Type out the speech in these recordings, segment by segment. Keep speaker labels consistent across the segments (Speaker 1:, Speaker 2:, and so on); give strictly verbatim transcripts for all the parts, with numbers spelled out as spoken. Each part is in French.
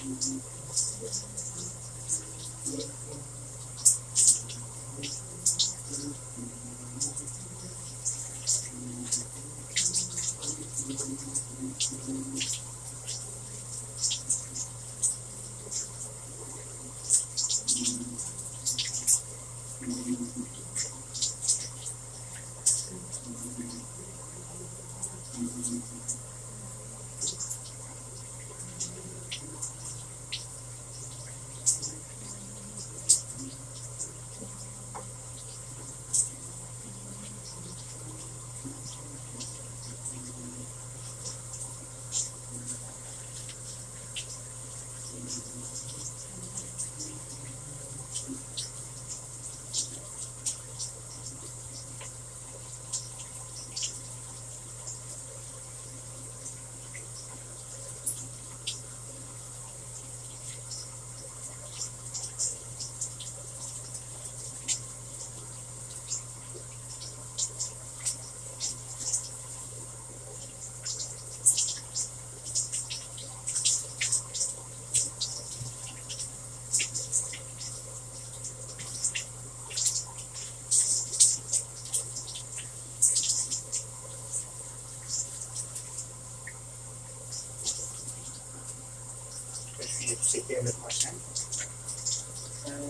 Speaker 1: C'était le prochain. Euh...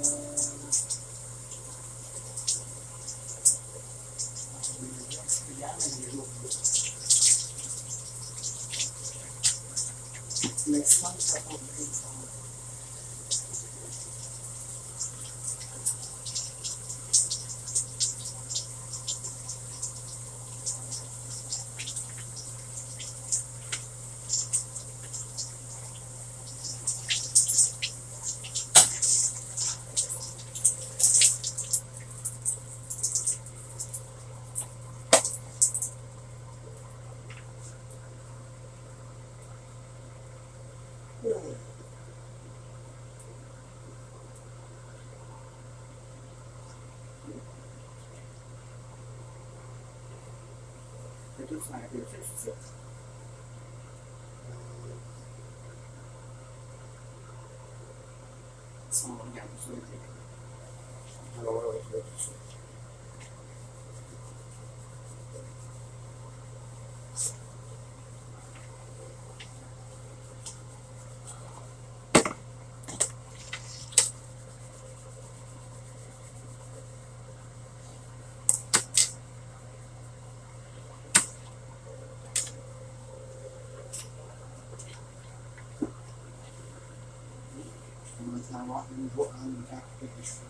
Speaker 1: L'exemple, ça va tout faire le festif. Si on regarde sur le truc. Alors, ouais, ouais, je vais tout ça. On va avoir une voix en même temps que les cheveux.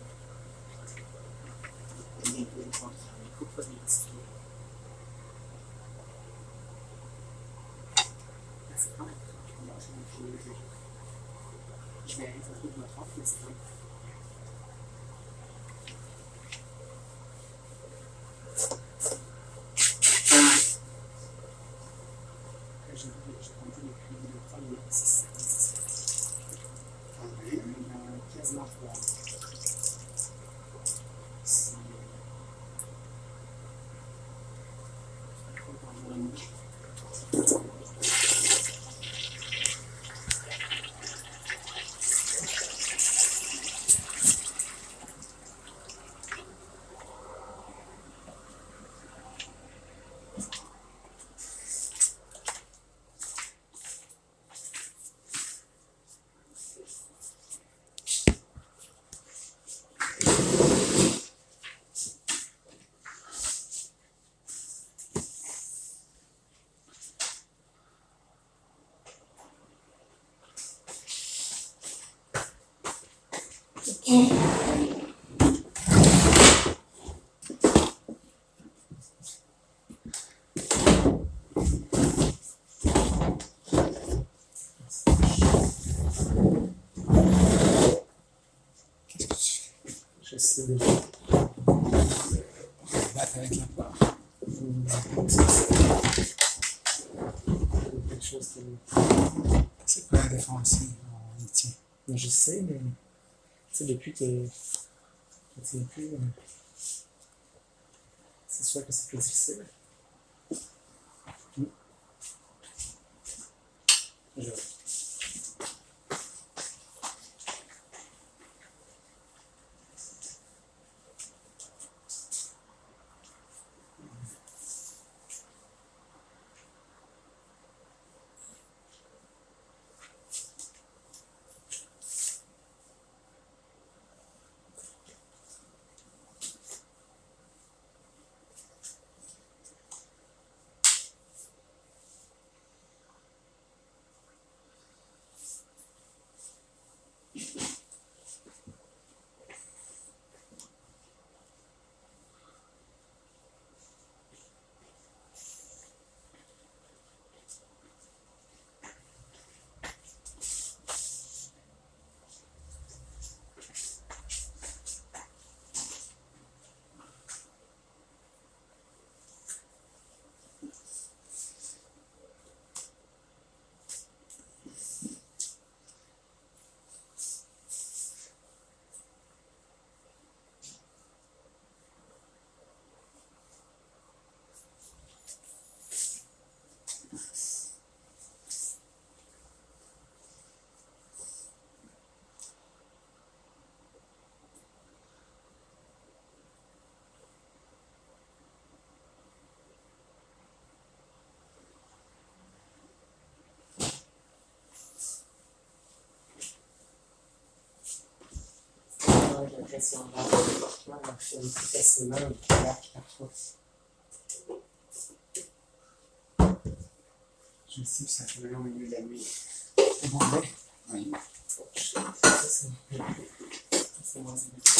Speaker 1: Et bien, je pense qu'on coupe pas des petits trucs. C'est quand même je vais aller faire tout de ma trompe, mais c'est vrai. J'ai compté les prix de premier six quasiment trois. C'est je sais déjà. Battre avec la barre. Quelque chose de... C'est pas la défense, on y tient. Mais je sais, mais... Tu sais, depuis que... Je tiens plus... Euh... C'est sûr que c'est plus difficile. Mm. Je... Ouais, j'ai l'impression que moi, je fais plus facilement un plaque parfois. Je sais que ça fait vraiment au milieu de la nuit. C'est bon, ben? Oui. Ça, c'est c'est moins évident.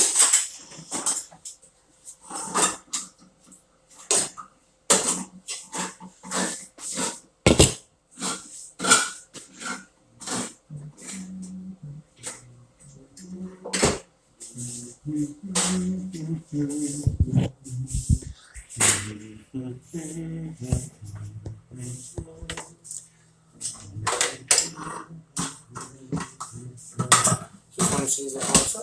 Speaker 1: C'est qu'on utilise comme ça.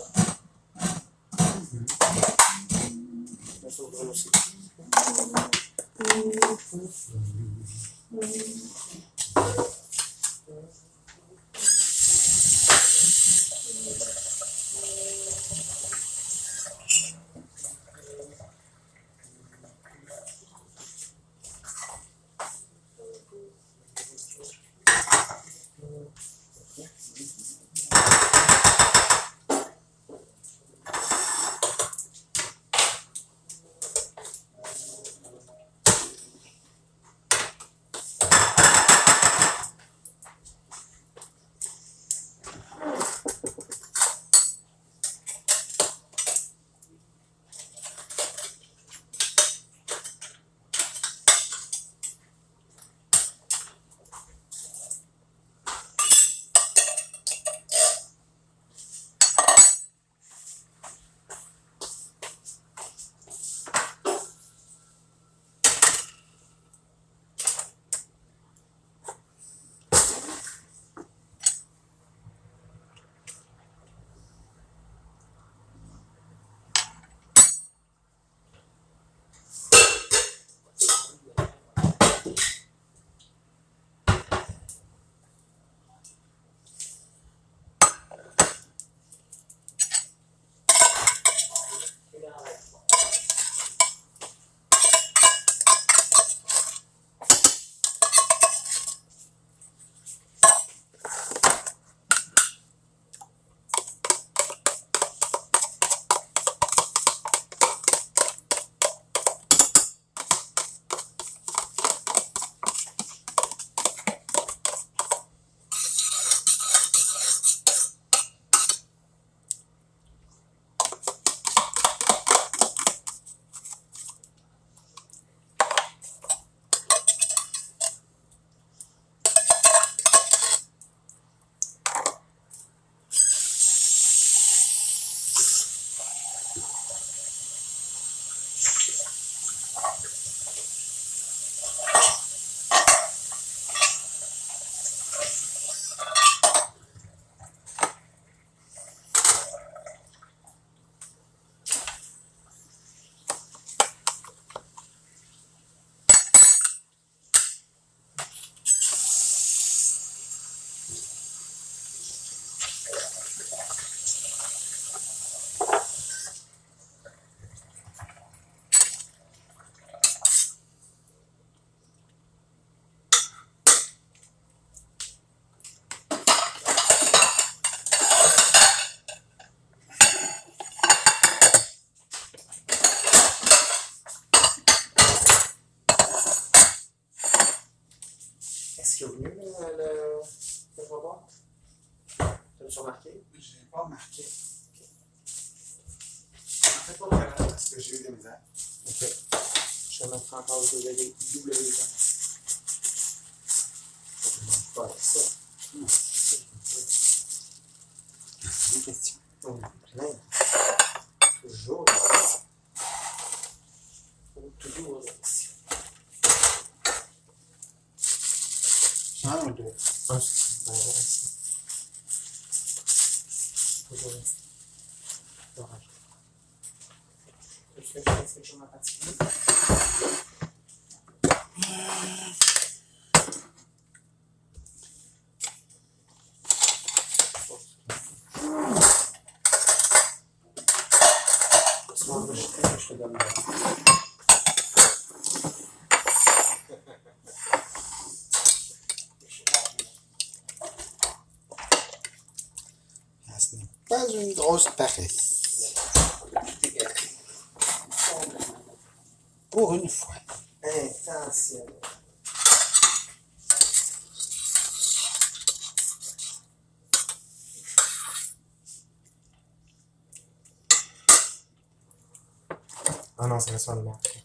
Speaker 1: On s'ouvre aussi. Est-ce qu'il y a mieux le, le, le robot? T'as-tu remarqué?
Speaker 2: Je n'ai pas remarqué.
Speaker 1: Okay.
Speaker 2: En fait, pas vraiment parce que j'ai eu des misères.
Speaker 1: Ok. Je vais mettre encore le W W quand même. Pas ça.
Speaker 2: Non. Une question.
Speaker 1: On est plein. Toujours des questions. Toujours des questions.
Speaker 2: Un ou deux?
Speaker 1: Un, c'est ben, c'est toujours rester. Dommage. Est-ce que je fais quelque chose en particulier? Tu vas enregistrer, mais je te donne le.
Speaker 2: Ah, ce n'est pas une grosse paresse.
Speaker 3: Pour une fois.
Speaker 1: Intentionnel. Ah non, c'est ça le marque.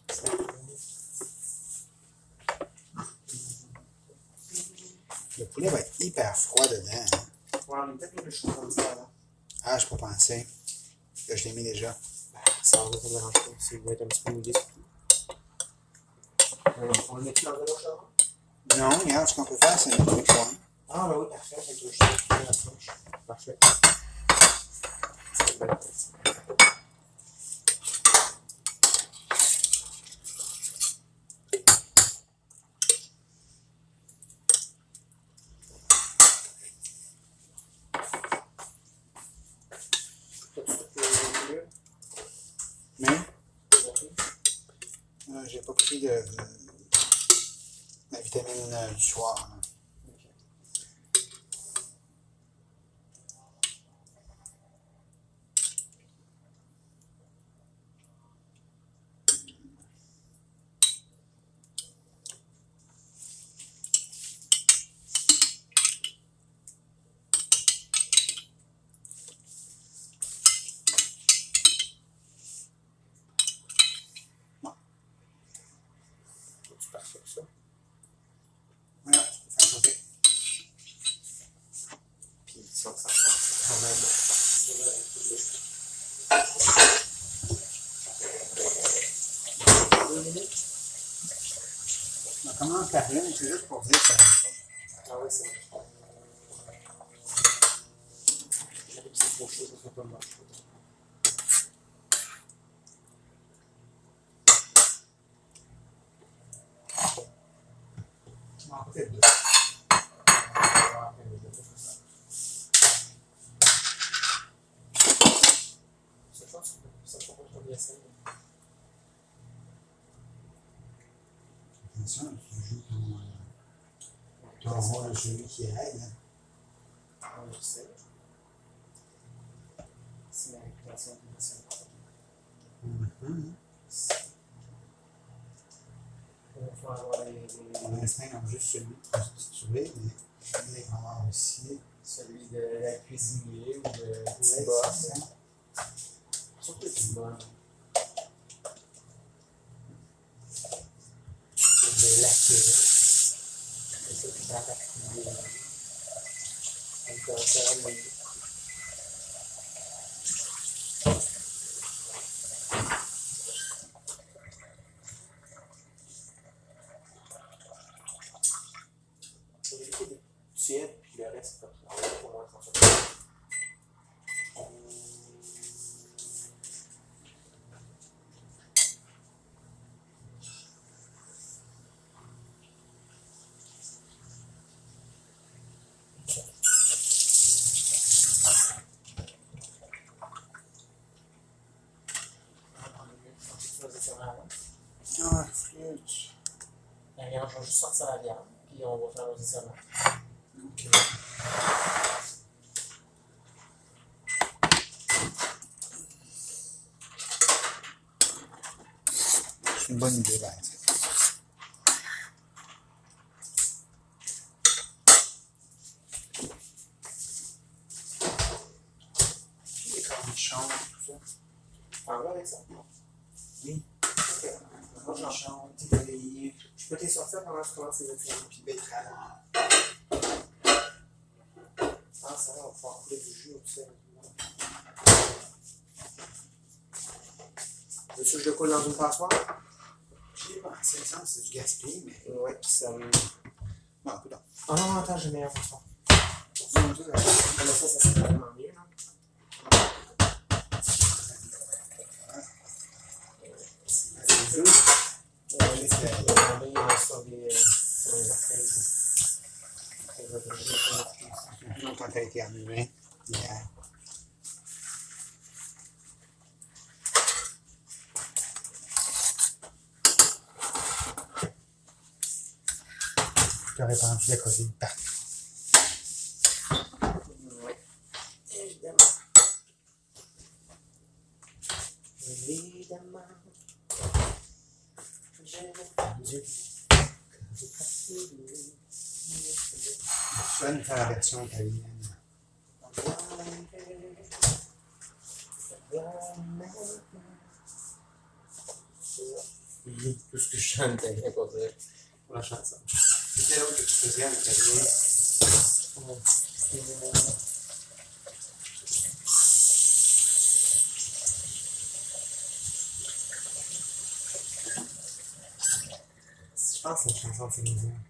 Speaker 3: Le poulet va être hyper froid dedans. Hein?
Speaker 1: Ouais, on est peut-être le chaud comme ça, là.
Speaker 3: Ah, je n'ai pas pensé. Là, je l'ai mis déjà.
Speaker 1: Ben, ça va, ça me dérange pas. C'est va être un petit peu mouillé, surtout. Euh, on le met dans l'eau chaude?
Speaker 3: Non, regarde, ce qu'on peut faire, c'est mettre le poing.
Speaker 1: Ah, ben oui, parfait. Fait que je vais juste la tranche. Parfait. C'est bien.
Speaker 3: Mais, euh, j'ai pas pris de, la vitamine euh, du soir. Là.
Speaker 1: C'est parfait, ça.
Speaker 3: Voilà, ça a sauté.
Speaker 1: Puis si on s'en passe, quand même. Deux minutes.
Speaker 3: On commence par là, mais c'est juste pour dire que
Speaker 1: Ah oui, c'est vrai. J'ai des petites grosses choses, ça fait pas mal.
Speaker 3: tu m'en peut-être deux.
Speaker 1: Ça change, ça change pas bien ça.
Speaker 3: Attention, tu joues ton, euh, ton rôle de celui qui aide. Hein.
Speaker 1: On le sait. C'est la réputation de nationale.
Speaker 3: Mm-hmm.
Speaker 1: Il faut avoir les,
Speaker 3: Pour
Speaker 1: les,
Speaker 3: l'instant, comme juste celui de prostituée, mais il va y avoir aussi.
Speaker 1: celui de la cuisinier ou de
Speaker 3: Ouais,
Speaker 1: petit boss.
Speaker 3: c'est ça.
Speaker 1: Surtout le petit boss. De laquer. C'est ça qui va l'activer. Comme ça, ça va mieux. Tiède, puis le reste, comme ça, au moins trente secondes.
Speaker 3: Ah, flûte.
Speaker 1: La viande, je vais juste sortir la viande, puis on va faire nos étirements.
Speaker 3: Ok. C'est une bonne idée, ben. Les cornichons, tout ça.
Speaker 1: En vrai avec ça?
Speaker 3: Oui.
Speaker 1: Ok. Moi, j'en
Speaker 3: Cornichons, tilleries,
Speaker 1: Je peux t'y sortir pendant que je commence les étirements.
Speaker 3: puis betterave.
Speaker 1: Ah, ça va, on va pouvoir couler du jus aussi. Veux-tu que je le coule dans une passoire?
Speaker 3: J'y ai pensé, ça, c'est du gaspillage, mais.
Speaker 1: Oui, ça me.
Speaker 3: Bon, écoute, donc.
Speaker 1: Ah non, attends, j'ai meilleure façon.
Speaker 3: Disons ça, là.
Speaker 1: Comme ça, ça serait vraiment mieux, non?
Speaker 3: C'est deux.
Speaker 1: Ouais, c'est bien sur des. sur les orteils.
Speaker 3: Depuis longtemps que t'as été ennuyé. Yeah. J'aurais pas envie de la coller partout.
Speaker 1: Oui, évidemment. Évidemment.
Speaker 3: Dieu. Tu vas nous faire la version italienne.
Speaker 4: Tout ce que je chante, t'as rien pour dire.
Speaker 3: Pour la chanson. C'était l'autre que tu faisais en italien. Je pense que c'est une chanson de Céline Dion.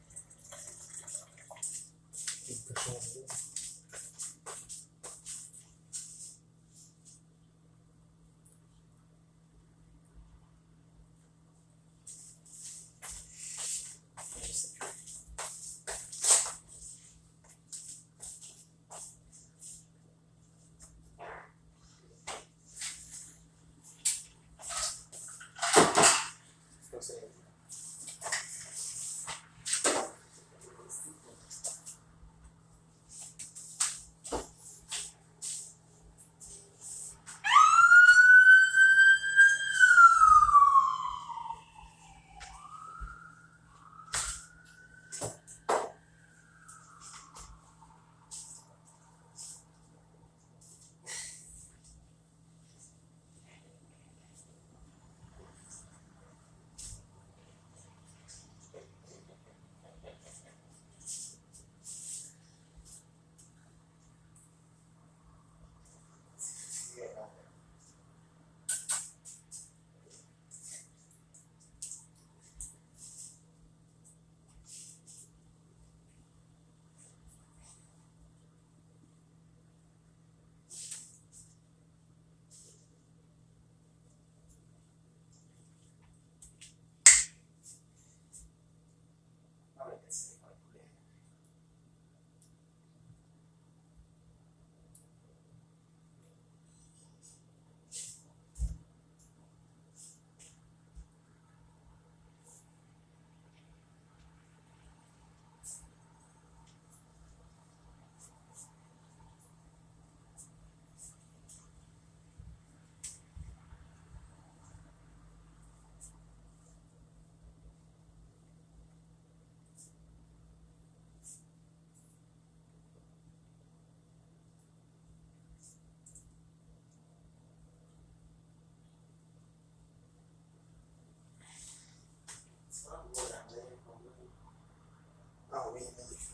Speaker 3: Ah oui, magnifique.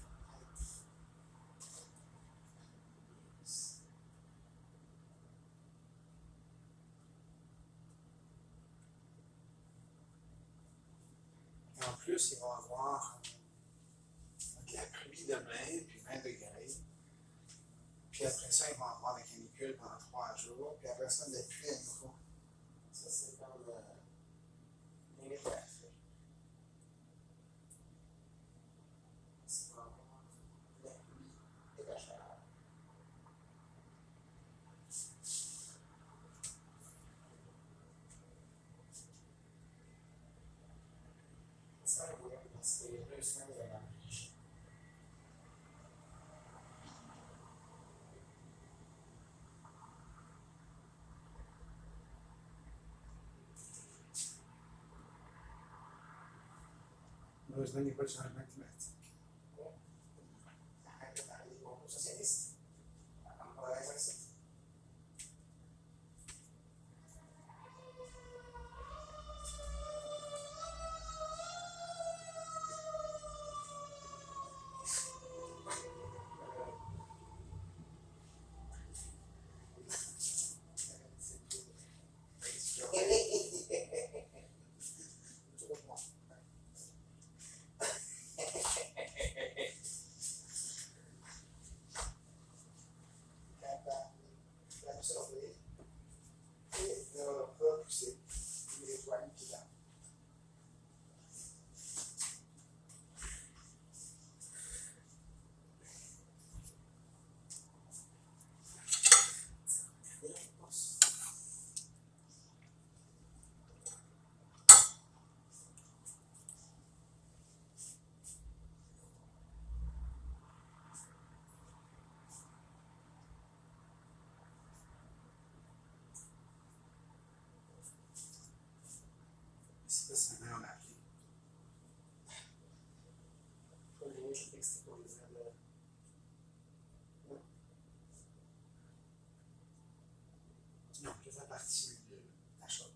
Speaker 3: Et en plus, ils vont avoir de la pluie demain, puis vingt degrés. Puis après ça, ils vont avoir la canicule pendant trois jours. Puis après ça, de la pluie à nouveau.
Speaker 4: Ça, c'est comme euh, limite à faire. C'est vraiment la pluie et la chaleur. Ça, oui, parce que les deux semaines de la neige.
Speaker 3: Heureusement, il n'y a pas de changement climatique.
Speaker 4: Arrête de parler des groupes socialistes. On va aller avec ça. je vais extérioriser le.
Speaker 3: Non, plus la partie de la chose.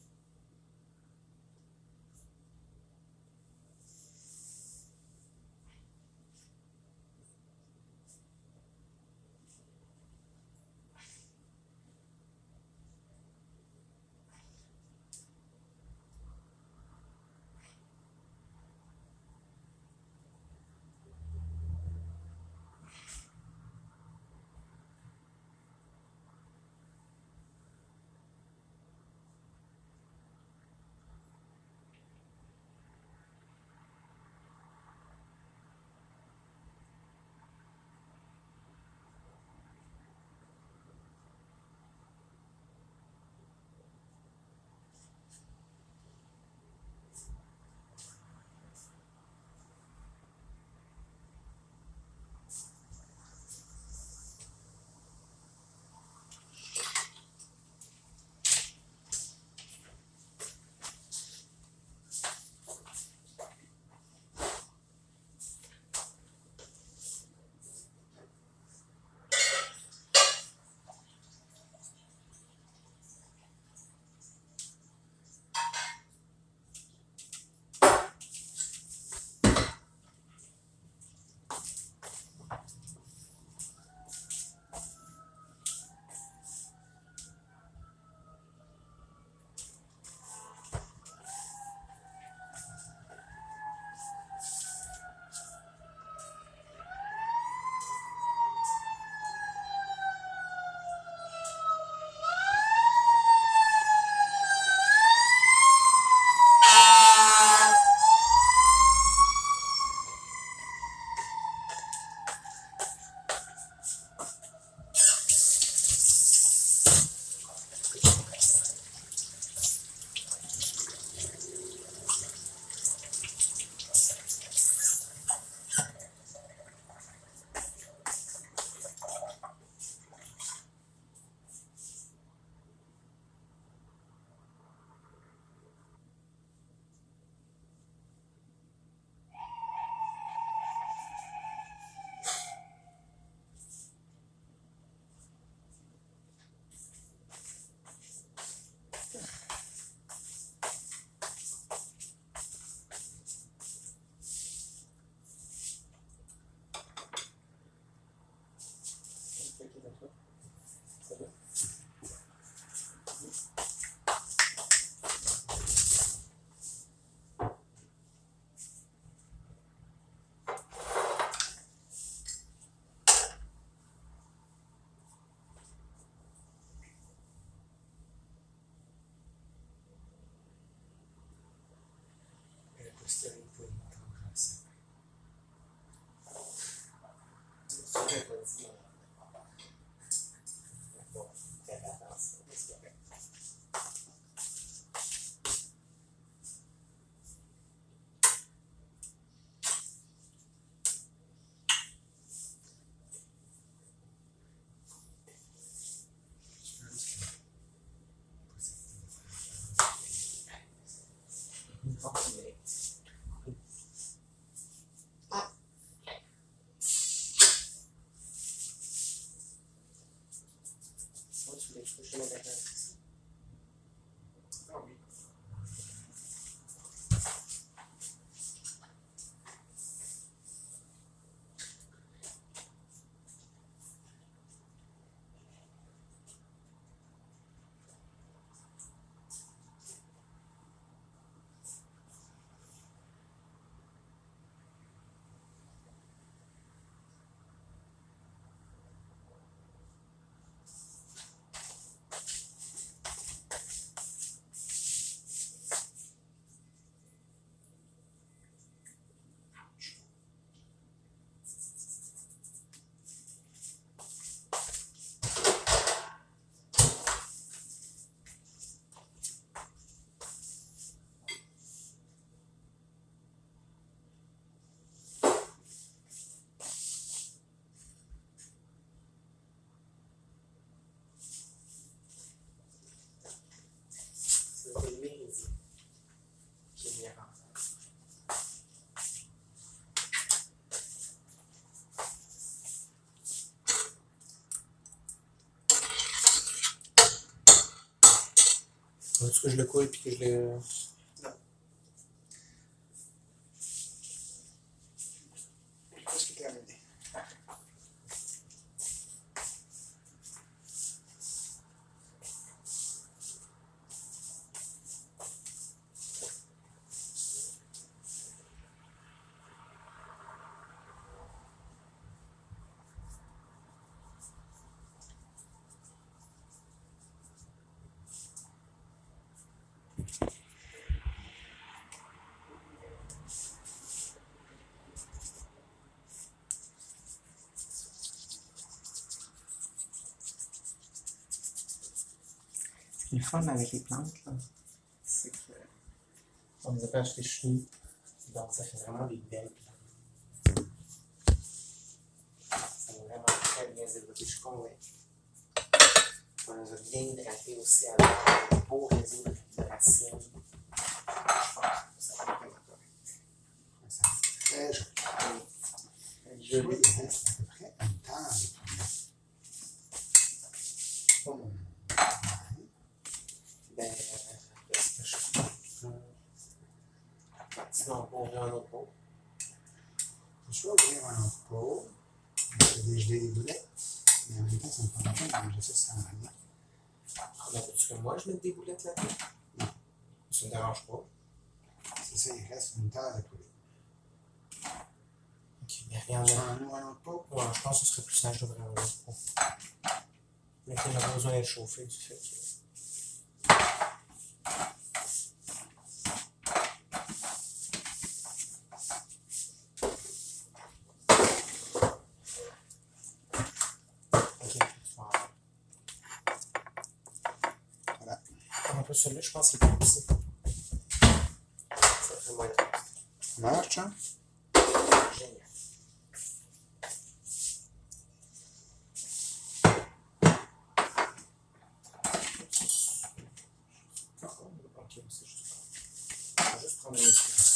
Speaker 3: postérité de notre embrasse.
Speaker 4: Tu n'avais pas dit. Bon, faites attention, c'est correct. Continuez. Moi, tu voulais que je touche la dernière ici.
Speaker 3: Ah oui.
Speaker 1: Veux-tu que je le coule et que je le.
Speaker 3: Non. Presque terminé.
Speaker 1: Ce qui est le fun avec les plantes, là, c'est que on les appelle acheter chenilles. Donc ça fait vraiment des belles plantes. Ça va vraiment très bien se développer, je suis convaincu. On les a bien hydratées aussi avec un beau réseau de racines. Je pense que ça va être vraiment correct.
Speaker 3: Ça fait très joli.
Speaker 1: Oui.
Speaker 3: Je vois, il reste à peu près une tasse. Hum.
Speaker 1: Ben, est-ce que je peux. Sinon, on va ouvrir un autre pot.
Speaker 3: Je vais ouvrir un autre pot. Je vais dégeler les boulettes. Mais en même temps, ça me prend longtemps de manger ça sans rien.
Speaker 1: Ah, ben, veux-tu que moi je mette des boulettes là-dedans?
Speaker 3: Non.
Speaker 1: Ça ne me dérange pas.
Speaker 3: C'est ça, il reste une tasse de poulet.
Speaker 1: Ok, mais rien
Speaker 3: Tu
Speaker 1: de.
Speaker 3: veux un ouvrir un autre pot?
Speaker 1: Ouais, je pense que ce serait plus sage d'ouvrir un autre pot. Mais qu'on a besoin d'être chauffé du fait que. Celui-là, je pense qu'il est plus petit. Ça fait moins de reste.
Speaker 3: Ça marche, hein?
Speaker 1: Génial. Ok, c'est juste. Je vais juste prendre une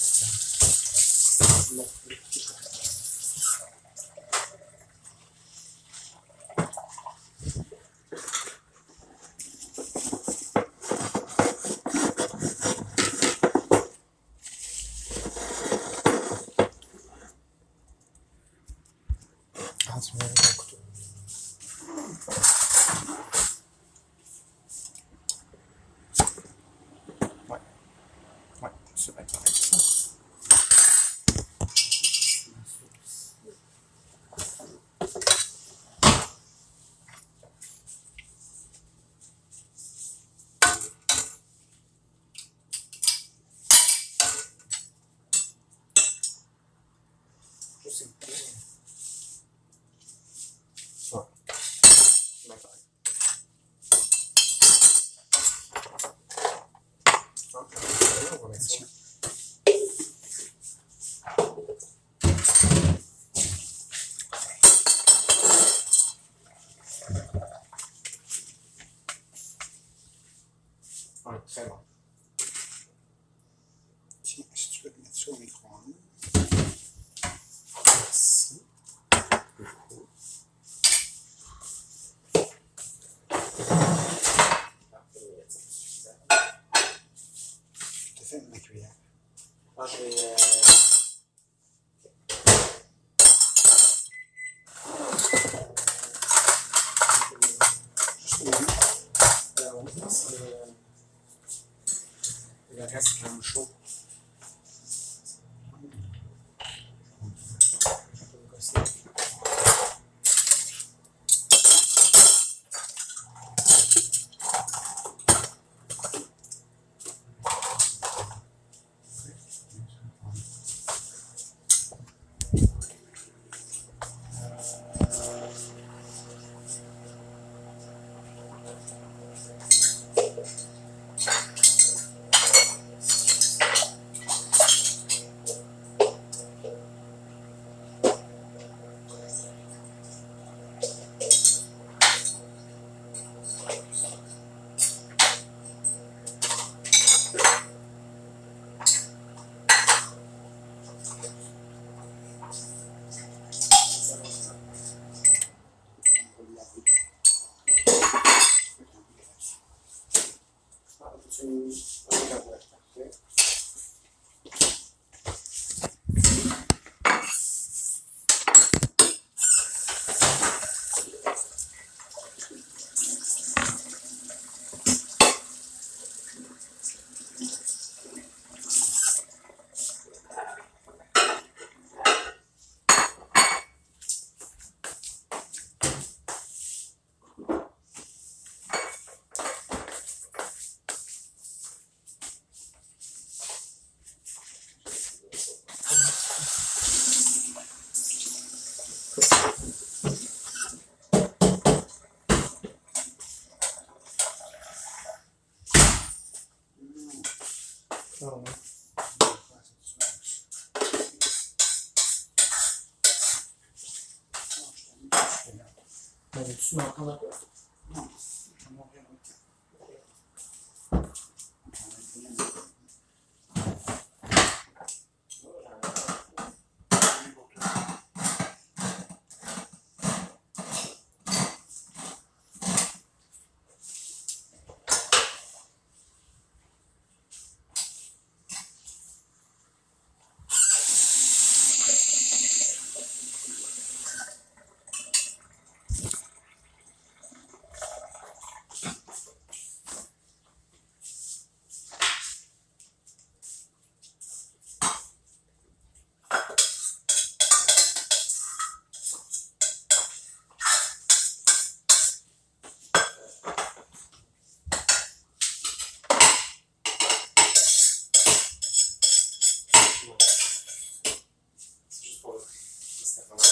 Speaker 1: c'est bien correct, ça. Je sais pas. Ouais. C'est bien correct. Ok, on va mettre ça. Ouais, très bon.
Speaker 3: Tiens, si tu veux te mettre ça au micro-ondes.
Speaker 1: Merci. Beaucoup.
Speaker 3: Je te fais ma cuillère.
Speaker 1: Ah, j'ai. Euh...
Speaker 3: Juste au début.
Speaker 1: Alors, oui, c'est. Euh... Le reste, c'est quand même chaud. Je peux me gosser. dessus. Ok, ouais, parfait.
Speaker 2: Non, oui.
Speaker 1: Mais veux-tu m'entendre un peu?
Speaker 3: Non, je vais monter un autre.
Speaker 1: C'est juste pour le prix. C'était vraiment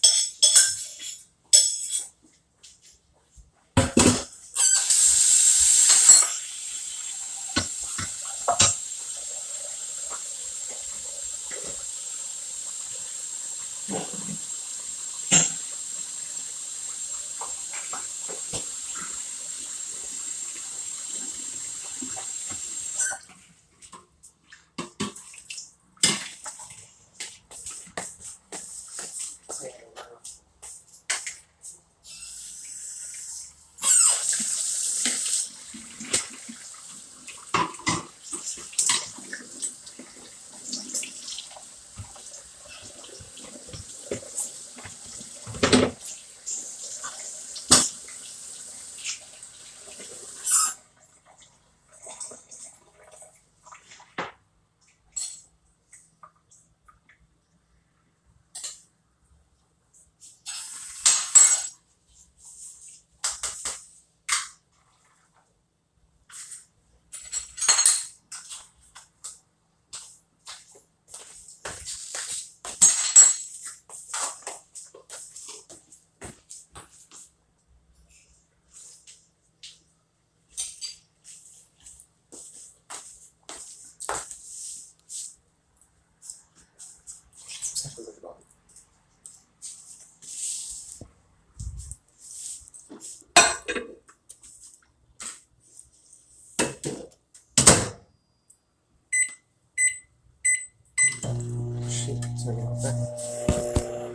Speaker 1: très vraiment. Ça faisait du bon. Shit, ça vient en fait.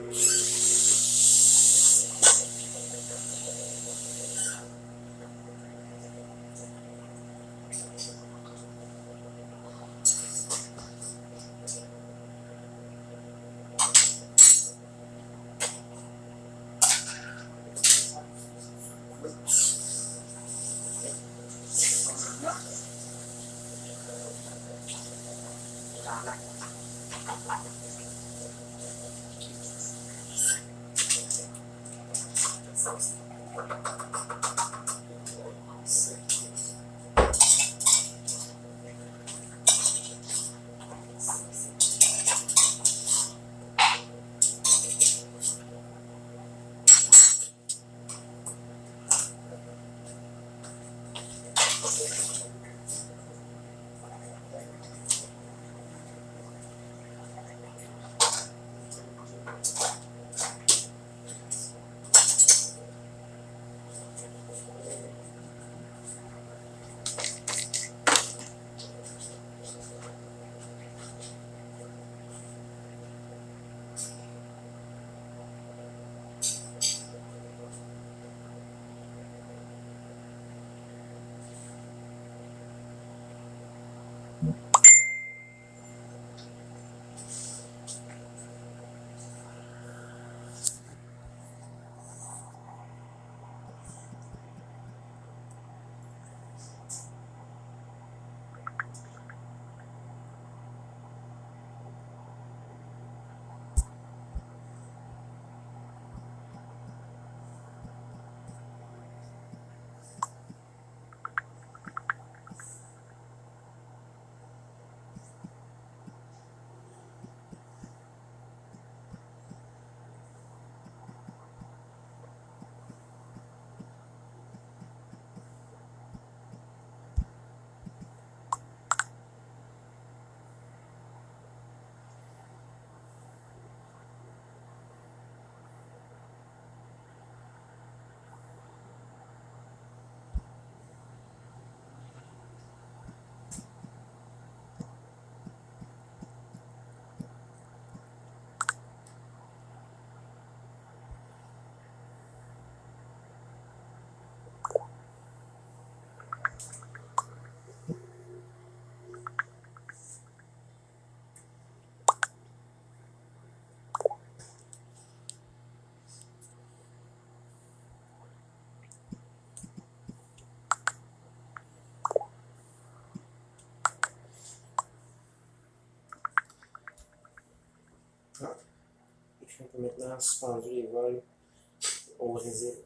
Speaker 1: On peut maintenant suspendre les vols au Brésil.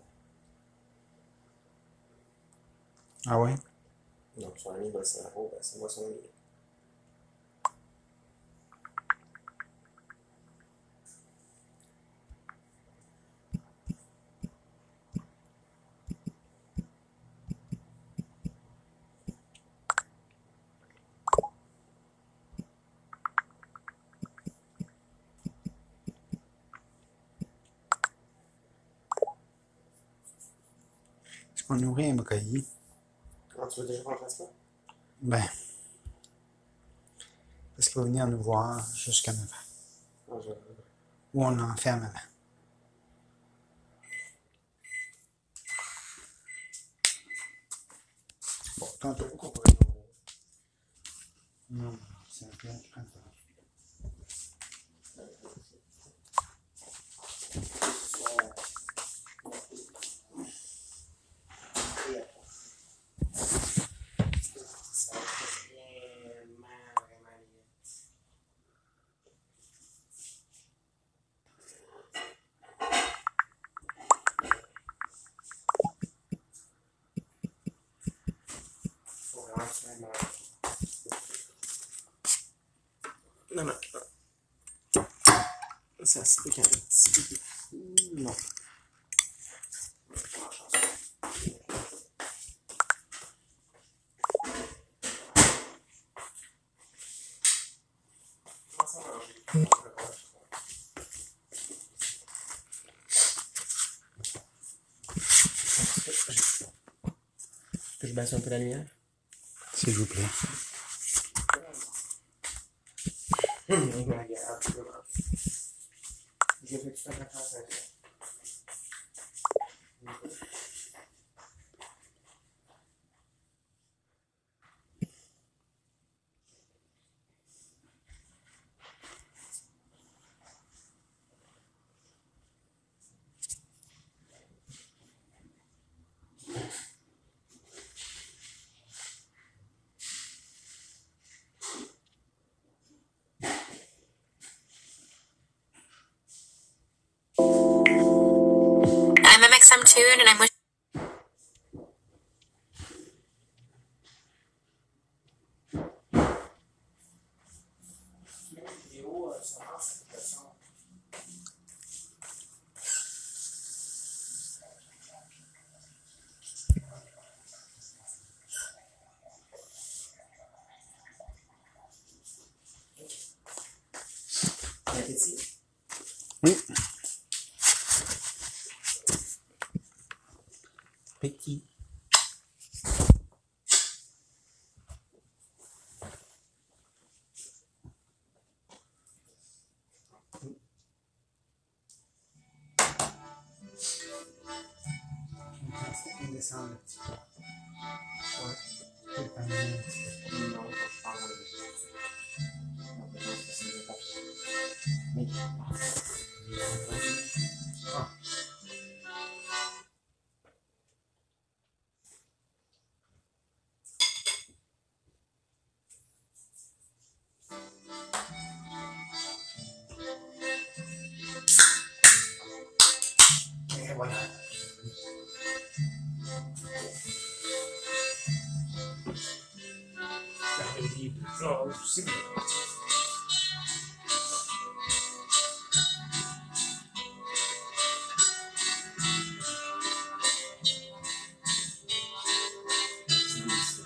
Speaker 3: Ah ouais?
Speaker 1: Donc, son ami Bolsonaro, ben, c'est moi son ami.
Speaker 3: Est-ce qu'on nourrit un recueilli?
Speaker 1: Ah, tu veux déjà qu'on fasse ça?
Speaker 3: Ben, parce qu'il va venir nous voir jusqu'à neuf heures.
Speaker 1: Ah, je...
Speaker 3: Ou on l'enferme avant. Bon, tantôt qu'on pourrait nourrir. Non, non, c'est un peu qui prend le temps.
Speaker 1: Ça va être vraiment, vraiment bien. Faut vraiment que tu m'aides mal. Non, non, non. Ça se peut qu'il y ait un petit peu de fou. Non. Que je baisse un peu la lumière?
Speaker 3: S'il vous plaît.
Speaker 1: Hum, regarde, je vais Je fais tout à fait attention.
Speaker 5: I'm M X M Tune and I'm with
Speaker 1: vidéo, ça marche, ça sent. Appétit?
Speaker 3: Oui.
Speaker 1: Petit.
Speaker 3: On descend un petit peu.
Speaker 1: Ouais.
Speaker 3: Je vais t'amener un petit peu.
Speaker 1: Non, je parle de non, mais non, c'est c'est pas. Mais. Ah.
Speaker 3: Et voilà.
Speaker 2: Genre, c'est bien.
Speaker 1: C'est délicieux.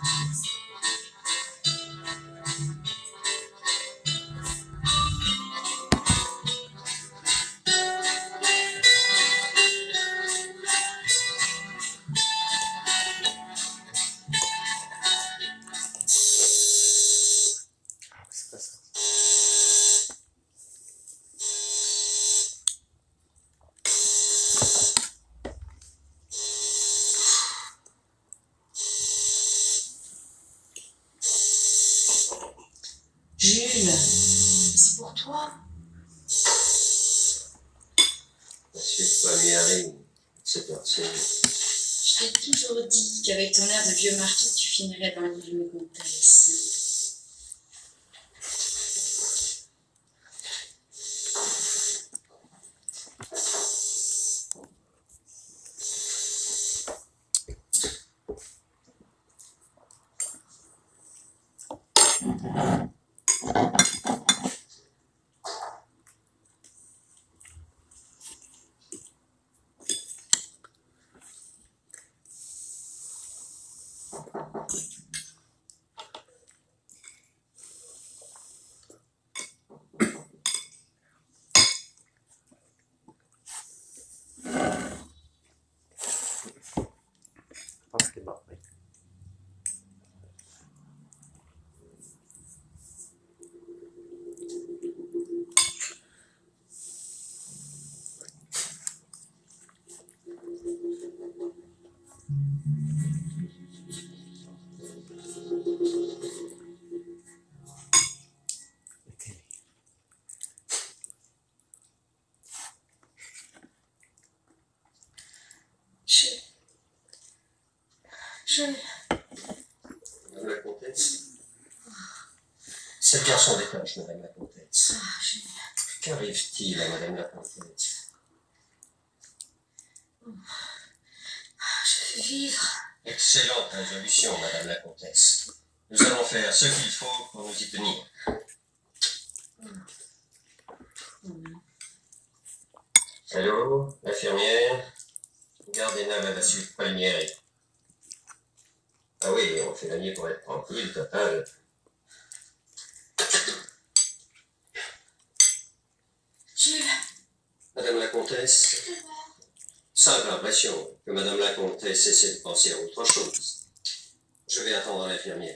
Speaker 1: Ah, c'est pas ça.
Speaker 5: Jules. C'est pour toi.
Speaker 6: Je suis première ligne, c'est parti.
Speaker 5: Je t'ai toujours dit qu'avec ton air de vieux marquis, tu finirais dans le livre de comtesse.
Speaker 1: Je pense que c'est bon. Oui. La télé.
Speaker 5: Je. Je.
Speaker 6: Madame la comtesse. Cet garçon déclenche, madame la comtesse.
Speaker 5: Ah, je.
Speaker 6: Qu'arrive-t-il à madame la comtesse?
Speaker 5: Je veux vivre.
Speaker 6: Excellente résolution, madame la comtesse. Nous allons faire ce qu'il faut pour nous y tenir. Allô, infirmière? Gardez-la à la suite Palmieri. Ah oui, on fait la nuit pour être tranquille, total.
Speaker 5: Jules.
Speaker 6: Madame la comtesse, simple impression que madame la comtesse essaie de penser à autre chose. Je vais attendre l'infirmière.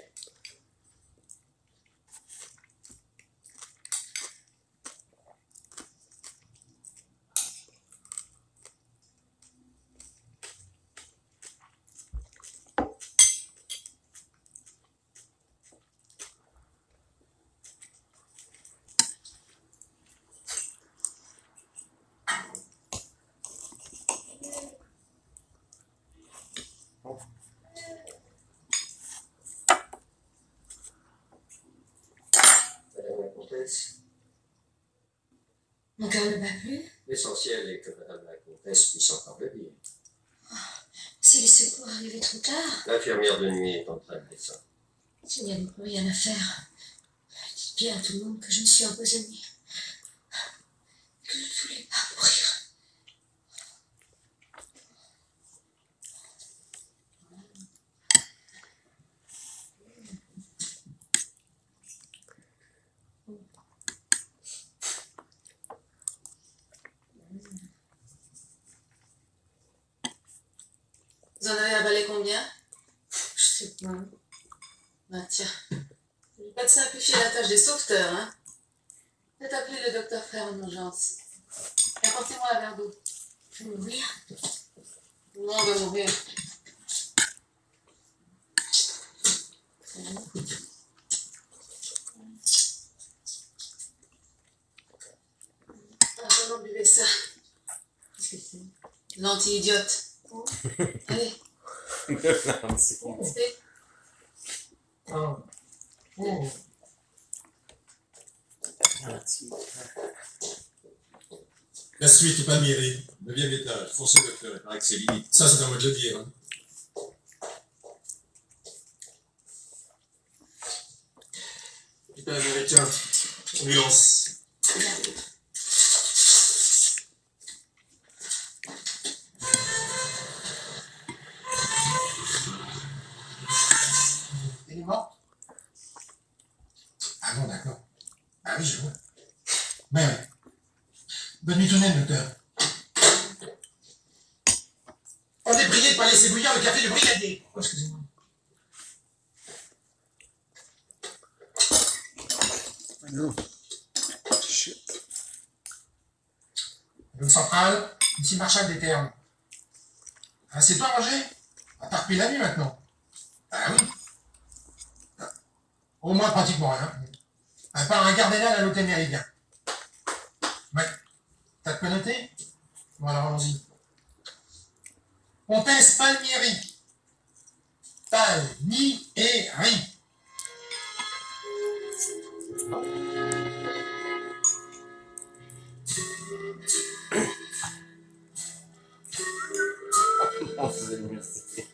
Speaker 6: Madame la comtesse,
Speaker 5: Mon cœur ne bat plus.
Speaker 6: l'essentiel est que madame la comtesse puisse encore le dire.
Speaker 5: Si les secours arrivaient trop tard,
Speaker 6: L'infirmière de nuit est en train de descendre.
Speaker 5: s'il n'y avait plus rien à faire, dites bien à tout le monde que je me suis empoisonnée. Que je ne voulais pas mourir.
Speaker 7: Vous en avez avalé combien?
Speaker 5: Je sais pas.
Speaker 7: Bah tiens, je vais pas te simplifier la tâche des sauveteurs, hein. Faites appeler le docteur Frère en urgence. Et apportez-moi un verre d'eau.
Speaker 5: Je vais mourir.
Speaker 7: Non, on va mourir. Ah, comment buvez ça?
Speaker 5: Qu'est-ce que c'est?
Speaker 7: L'anti-idiote. Allez,
Speaker 1: Non, c'est bon.
Speaker 7: c'est...
Speaker 6: Oh. Oh.
Speaker 1: Gentil.
Speaker 2: La suite, Palmieri, neuvième étage. Foncez, docteur, il paraît que c'est limite. Ça, c'est à moi de le dire. Hein. Putain, américain. Ambulance.
Speaker 3: Elle est morte? Ah bon, d'accord. Ah oui, je vois. Ben oui. Bonne nuit tout de même, docteur. On est prié de ne pas laisser bouillir le café du brigadier. Oh, excusez-moi.
Speaker 1: Non. Shit.
Speaker 3: Zone centrale, ici Marshal des Termes. Ah, c'est toi, Roger? Ah, t'as repris la nuit maintenant. Ah oui. Ah. Au moins pratiquement rien. À part un cardinal à l'hôtel Méridien. Ouais. T'as de quoi noter? Bon, alors allons-y. Comtesse Palmieri. Palmieri.
Speaker 1: On faisait l'université.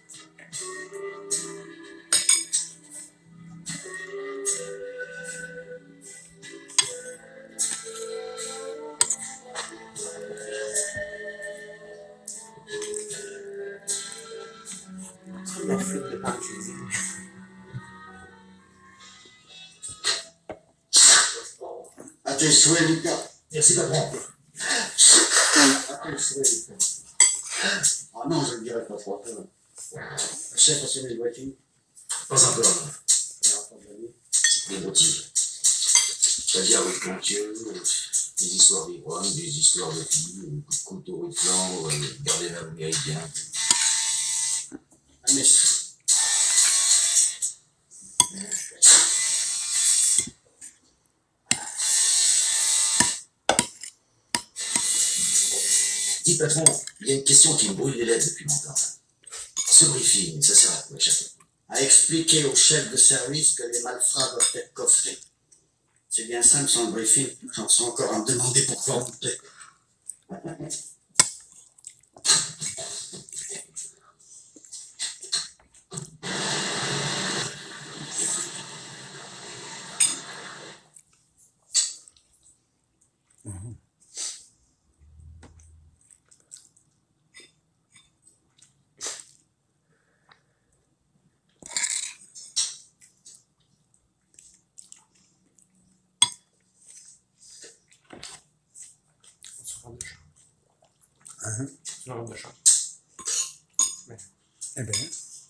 Speaker 1: La flûte de Pan Cuisine.
Speaker 8: À tes souhaits, Lucas.
Speaker 2: Merci, patron.
Speaker 8: À tes souhaits, Lucas. Ah non, je ne dirai pas trois fois. Chef a sonné le voiture.
Speaker 2: Pas encore.
Speaker 8: Alors, pas de la nuit.
Speaker 9: Des motifs. C'est-à-dire avec Pontieux, des histoires d'ivrogne, des histoires de filles, coups de couteau rue de flanc, euh, garder la méridien.
Speaker 8: Un mess.
Speaker 9: Dis patron, il y a une question qui me brûle les lèvres depuis longtemps. Ce briefing, ça sert à quoi chaque fois?
Speaker 8: À expliquer au chef de service que les malfrats doivent être coffrés. C'est bien simple sans le briefing, j'en suis encore à me demander pourquoi on me paie.
Speaker 1: Sur robe de chambre.
Speaker 3: Hein?
Speaker 1: Sur robe de chambre. Mais...
Speaker 3: Eh bien.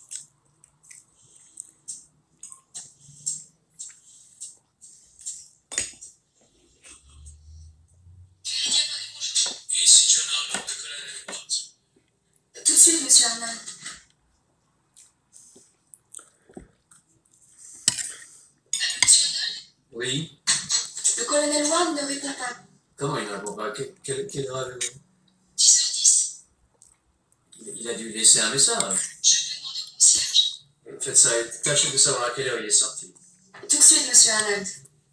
Speaker 10: Ici John Arnold, de Colonel Watts.
Speaker 5: Tout de suite, monsieur Arnold. Allô, monsieur Arnold?
Speaker 6: Oui.
Speaker 5: Le colonel Ward ne répond pas.
Speaker 6: Comment il ne répond pas? Quel, quel, quel heure avez-vous?
Speaker 5: dix heures dix.
Speaker 6: Il, il a dû laisser un message.
Speaker 5: Je peux demander au concierge.
Speaker 6: Faites ça et tâchez de savoir à quelle heure il est sorti.
Speaker 5: Tout de suite, monsieur Arnold.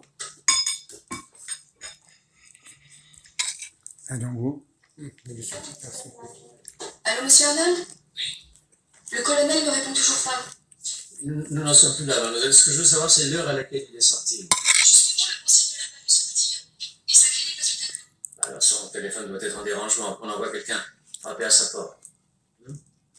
Speaker 3: Ah, donc vous?
Speaker 1: Merci.
Speaker 5: Allô, monsieur Arnold? Oui. Le colonel ne répond toujours pas.
Speaker 6: Nous nous n'en sommes plus là, mademoiselle. Ce que je veux savoir, c'est l'heure à laquelle il est sorti.
Speaker 5: Justement, le concierge ne l'a pas vu sortir. Et sa clé n'est pas au tableau.
Speaker 6: Alors son téléphone doit être en dérangement. On envoie quelqu'un frapper à sa porte. Hmm?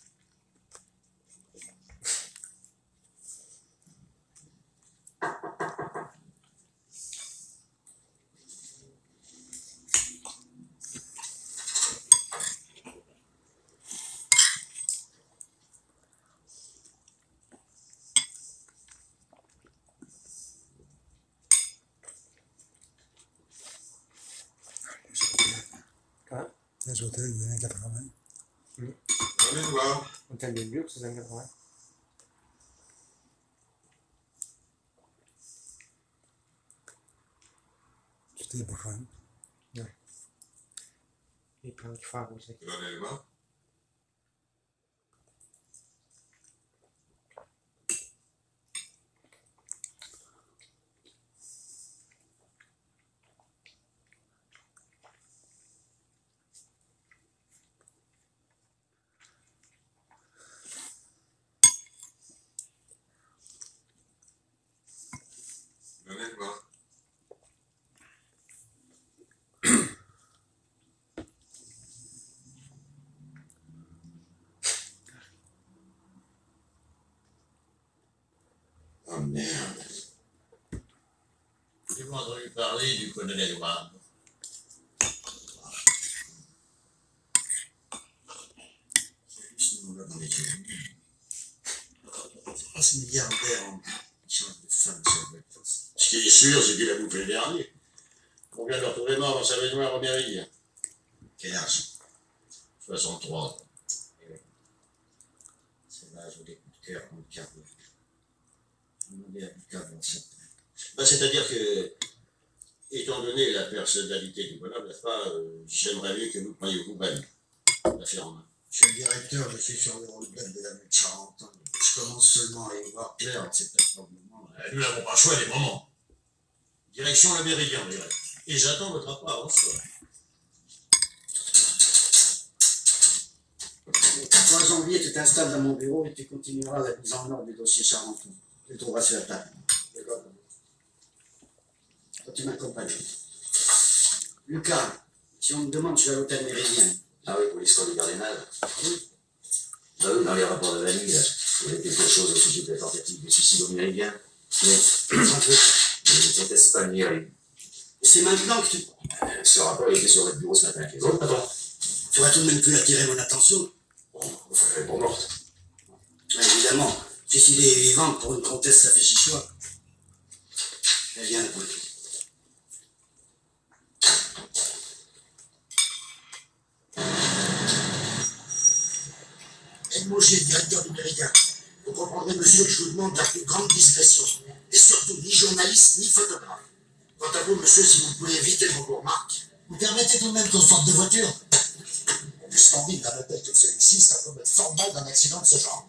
Speaker 1: Quoi?
Speaker 3: Les hôtels des années quatre-vingts.
Speaker 2: Allez voir.
Speaker 1: Hôtel de luxe aux années quatre-vingts.
Speaker 3: C'était pas fun.
Speaker 1: Les plans qu'il faut arroser.
Speaker 2: Tu vas aller voir. Tu vas aller voir.
Speaker 9: Oh merde.
Speaker 2: J'ai entendu parler du colonel Ward.
Speaker 8: C'est juste nous là dans les yeux. C'est pas ce milliardaire en change de femme sur le breakfast.
Speaker 2: Ce qui est sûr, c'est qu'il a bouffé le dernier. On vient de le retrouver mort dans sa baignoire au Méridien.
Speaker 8: Quel âge?
Speaker 2: soixante-trois.
Speaker 8: C'est l'âge où les coups de cœur comptent carrément. Je me demandais à Lucas dans ça.
Speaker 2: Ben, c'est-à-dire que, étant donné la personnalité du bonhomme, n'est-ce pas, euh, j'aimerais mieux que vous preniez vous-même l'affaire en main.
Speaker 8: Je suis le directeur, je suis sur le rollback de la nuit de Charenton. Je commence seulement à y voir clair, c'est peut-être pas le moment.
Speaker 2: Euh, Nous n'avons pas le choix des moments. Direction le Méridien, on dirait. Et j'attends votre rapport avant ce soir.
Speaker 8: Le trois janvier, tu t'installes dans mon bureau et tu continueras la mise en ordre du dossier Charenton. Tu le trouveras sur la table.
Speaker 2: D'accord.
Speaker 8: Toi, tu m'accompagnes. Lucas, si on me demande, je suis à l'hôtel Méridien.
Speaker 9: Ah oui, pour l'histoire du cardinal.
Speaker 8: Oui.
Speaker 9: Bah oui, dans les rapports de Vanille, là. Vous avez quelque chose au sujet de la tentative de suicide au Méridien?
Speaker 8: Mais, sans doute.
Speaker 9: Je ne conteste pas le Méridien.
Speaker 8: C'est maintenant que tu...
Speaker 9: Euh, Ce rapport il était sur votre bureau ce matin avec les autres, patron.
Speaker 8: Tu aurais tout de même pu attirer mon attention.
Speaker 9: Bon, vous ferez pour morte.
Speaker 8: Ouais, évidemment, suicider et vivante pour une comtesse, ça fait chichois. Elle vient de vous.
Speaker 11: Edmond G, directeur du Méridien. Vous comprendrez, monsieur, que je vous demande la plus grande discrétion. Et surtout, ni journaliste, ni photographe. Quant à vous, monsieur, si vous pouvez éviter vos remarques. Vous permettez tout de même qu'on sorte de voiture? Le standing d'un hôtel comme celui-ci, ça peut mettre fort mal d'un accident de ce genre.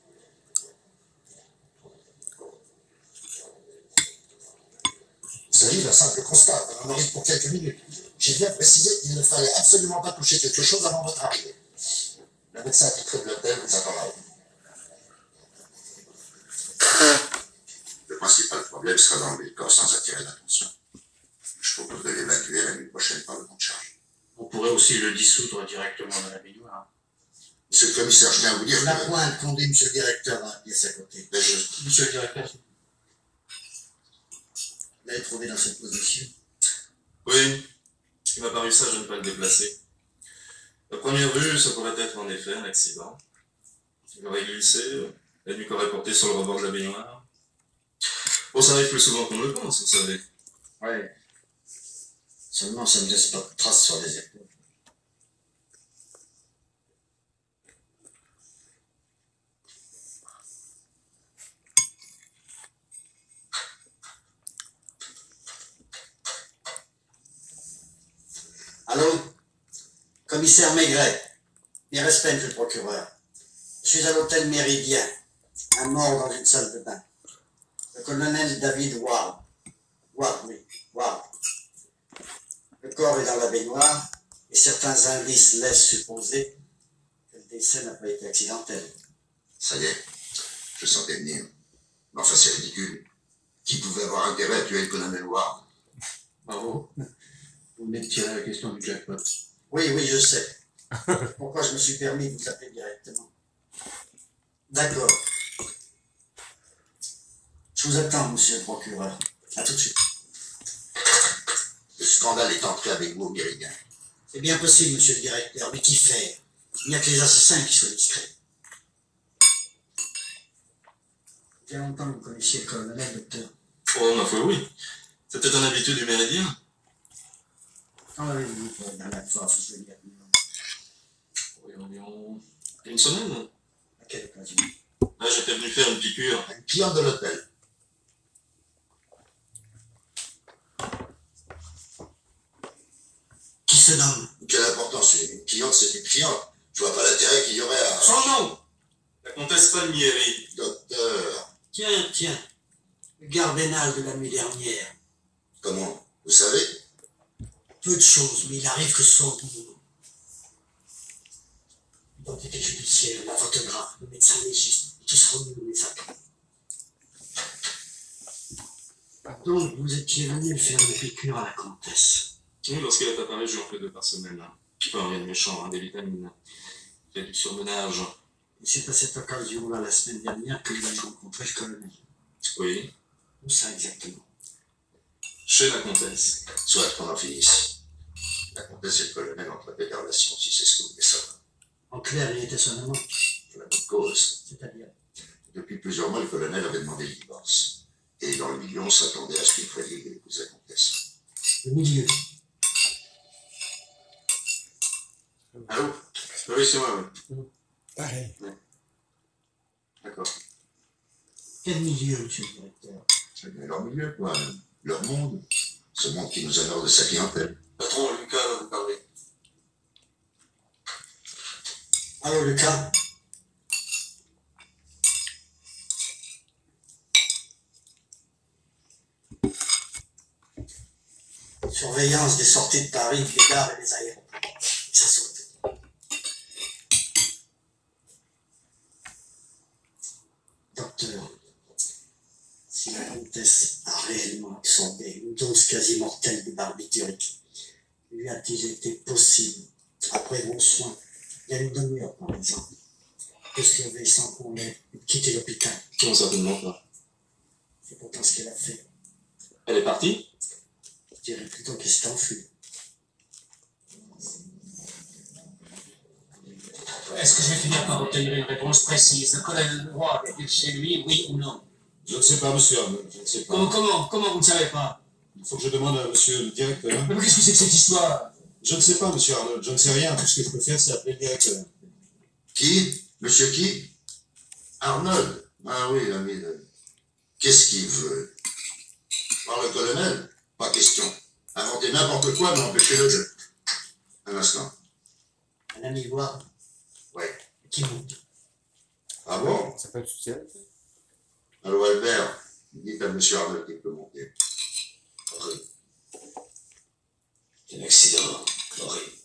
Speaker 11: Il s'agit d'un simple constat, on en arrive pour quelques minutes. J'ai bien précisé qu'il ne fallait absolument pas toucher quelque chose avant votre arrivée. Le médecin attitré de l'hôtel vous attend là-haut.
Speaker 9: Le principal problème sera d'enlever le corps sans attirer l'attention. Je propose de l'évacuer la nuit prochaine par le compte charge.
Speaker 8: On pourrait aussi le dissoudre directement dans la baignoire.
Speaker 9: Monsieur le commissaire, je tiens à vous dire
Speaker 8: La
Speaker 9: que...
Speaker 8: pointe qu'on dit, monsieur le directeur, dans la pièce à côté.
Speaker 9: Mais je...
Speaker 8: Monsieur le directeur, vous l'avez trouvé dans cette position?
Speaker 10: Oui, il m'a paru sage de ne pas le déplacer. À première vue, ça pourrait être en effet un accident. Il aurait glissé, la nuque aurait porté sur le rebord de la baignoire. Bon, ça arrive plus souvent qu'on le pense, vous savez.
Speaker 8: Ouais. Seulement, ça ne me laisse pas de traces sur les épaules. Allô? Commissaire Maigret. Mes respects, monsieur le procureur. Je suis à l'hôtel Méridien. Un mort dans une salle de bain. Le colonel David Ward. Ward, oui. Ward. Le corps est dans la baignoire et certains indices laissent supposer que le décès n'a pas été accidentel.
Speaker 9: Ça y est, je sentais venir. Mais enfin, c'est ridicule. Qui pouvait avoir intérêt à tuer le colonel Ward?
Speaker 8: Bravo. Vous venez de tirer la question du jackpot. Oui, oui, je sais. Pourquoi je me suis permis de vous appeler directement. D'accord. Je vous attends, monsieur le procureur. À tout de suite.
Speaker 9: Le scandale est entré avec vous au Méridien.
Speaker 8: C'est bien possible, monsieur le directeur, mais qui fait? Il n'y a que les assassins qui soient discrets. Il y a longtemps que vous connaissiez le colonel, docteur.
Speaker 10: Oh, ma foi, oui. C'était un habitué du Méridien.
Speaker 8: Quand l'avez-vous pour la dernière fois, je veux dire?
Speaker 10: Oui, environ une semaine.
Speaker 8: À quelle occasion?
Speaker 10: Là, j'étais venu faire une piqûre.
Speaker 9: Un client de l'hôtel.
Speaker 8: Qui se nomme?
Speaker 9: Quelle importance? Une cliente, c'est une cliente. Je vois pas l'intérêt qu'il y aurait à...
Speaker 8: Son nom?
Speaker 10: La comtesse Palmieri.
Speaker 9: Docteur.
Speaker 8: Tiens, tiens. Le Gardénal de la nuit dernière.
Speaker 9: Comment? Vous savez?
Speaker 8: Peu de choses, mais il arrive que ce soit au bout de nous. L'identité judiciaire, la photographe, le médecin légiste, qui seront nous les attendent. Donc, vous étiez venu faire une piqûre à la comtesse.
Speaker 10: Oui, lorsqu'elle est apparue, j'en fais deux par semaine. Enfin, rien de méchant, hein, des vitamines. Il y a du surmenage.
Speaker 8: Et c'est à cette occasion-là, la semaine dernière, que vous avez rencontré le colonel.
Speaker 10: Oui.
Speaker 8: Où ça exactement?
Speaker 10: Chez la comtesse.
Speaker 9: Soit qu'on en finisse. La comtesse et le colonel entretenaient des relations, si c'est ce que vous voulez savoir.
Speaker 8: En clair, il était son amant.
Speaker 9: Pour la bonne cause.
Speaker 8: C'est-à-dire?
Speaker 9: Depuis plusieurs mois, le colonel avait demandé le divorce. Et dans le milieu, on s'attendait à ce qu'il fallait épouser la comtesse.
Speaker 8: Le milieu.
Speaker 10: Allô? Oui, c'est moi, oui.
Speaker 3: Pareil.
Speaker 10: D'accord.
Speaker 8: Quel milieu, monsieur le directeur?
Speaker 9: C'est bien leur milieu, quoi. Leur monde. Ce monde qui nous honore de sa clientèle.
Speaker 10: Patron, Lucas va vous parler.
Speaker 8: Allô, Lucas? Surveillance des sorties de Paris, des gares et des aéroports. Ça saute. Docteur, si la comtesse a réellement absorbé une dose quasi mortelle de barbiturique, lui a-t-il été possible, après vos soins, il y a une demi-heure par exemple,
Speaker 11: de se lever sans qu'on l'ait et de quitter l'hôpital.
Speaker 10: Non, certainement pas.
Speaker 11: C'est pourtant ce qu'elle a fait.
Speaker 10: Elle est partie?
Speaker 11: Je dirais plutôt qu'elle s'est enfuie.
Speaker 12: Est-ce que je vais finir par obtenir une réponse précise? Le colonel Roy est chez lui, oui ou non?
Speaker 13: Je ne sais pas, monsieur Arnold, je ne sais pas.
Speaker 12: Comment, comment, comment vous ne savez pas?
Speaker 13: Il faut que je demande à monsieur le directeur.
Speaker 12: Mais qu'est-ce que c'est que cette histoire?
Speaker 13: Je ne sais pas, monsieur Arnold, je ne sais rien. Tout ce que je peux faire, c'est appeler le directeur.
Speaker 11: Qui? Monsieur qui? Arnold. Ah oui, l'ami de... Qu'est-ce qu'il veut? Voir le colonel? Pas question. Inventer n'importe quoi, mais empêchez-le de... Un instant.
Speaker 8: Un ami Ward.
Speaker 11: Ouais.
Speaker 8: Qui monte.
Speaker 11: Ah bon?
Speaker 1: Ça peut être utile.
Speaker 11: Allô, Albert. Dites à monsieur Arnold qu'il peut monter.
Speaker 9: C'est un accident, horrible.